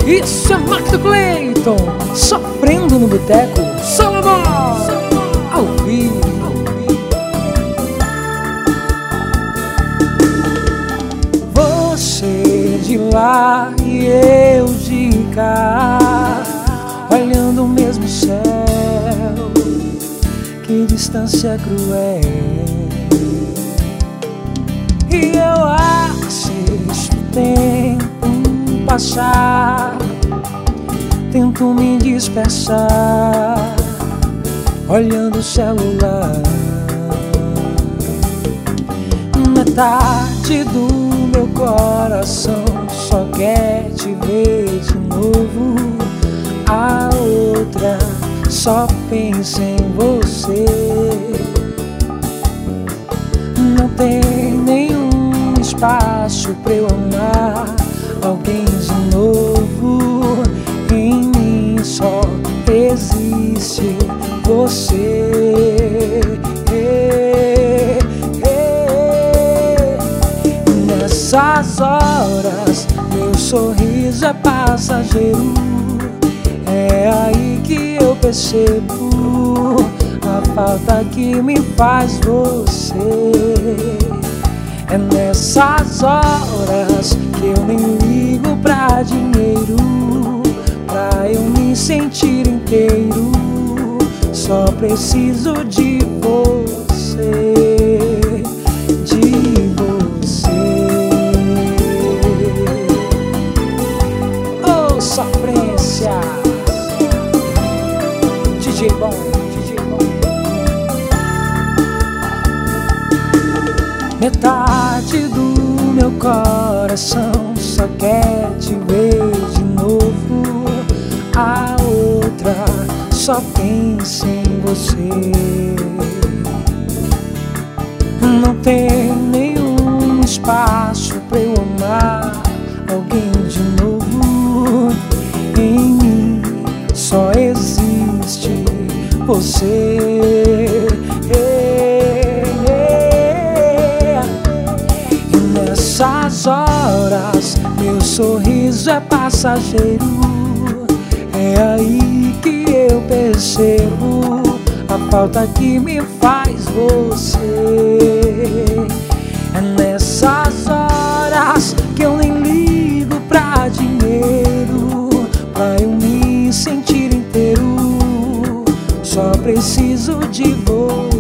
Isso é Magno Cleiton, sofrendo no boteco. Salomão, ao vivo. Você de lá e eu de cá, olhando o mesmo céu. Que distância cruel. E eu assisto o tempo passar, tento me dispersar, olhando o celular. Metade do meu coração só quer te ver de novo, a outra só pensa em você. Não tem nenhum espaço pra eu amar alguém de novo. Em mim só existe você. Nessas horas meu sorriso é passageiro. É aí que eu percebo a falta que me faz você. É nessas horas que eu nem ligo pra dinheiro, pra eu me sentir inteiro. Só preciso de você, de você. Oh, sofrência. DJ bom, DJ bom. Metade do meu coração só quer te ver de novo, a outra só pensa em você. Não tem nenhum espaço pra eu amar alguém de novo. Em mim só existe você. E nessas horas meu sorriso é passageiro. É aí que eu percebo a falta que me faz você. É nessas horas que eu nem ligo pra dinheiro, pra eu me sentir inteiro. Só preciso de você.